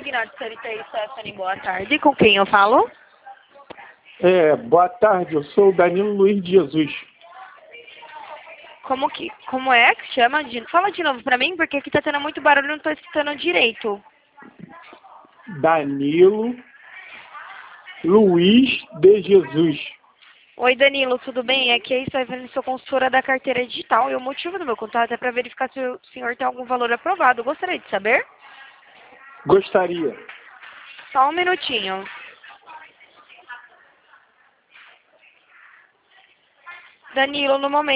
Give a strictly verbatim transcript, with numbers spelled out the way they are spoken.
Consignado C L T, Stephanie, boa tarde. Com quem eu falo? É, boa tarde, eu sou o Danilo Luiz de Jesus. Como que, como é que chama? De, fala de novo pra mim, porque aqui tá tendo muito barulho e não tô escutando direito. Danilo Luiz de Jesus. Oi, Danilo, tudo bem? Aqui é a Stephanie, sou consultora da carteira digital e o motivo do meu contato é para verificar se o senhor tem algum valor aprovado. Gostaria de saber? Gostaria. Só um minutinho. Danilo, no momento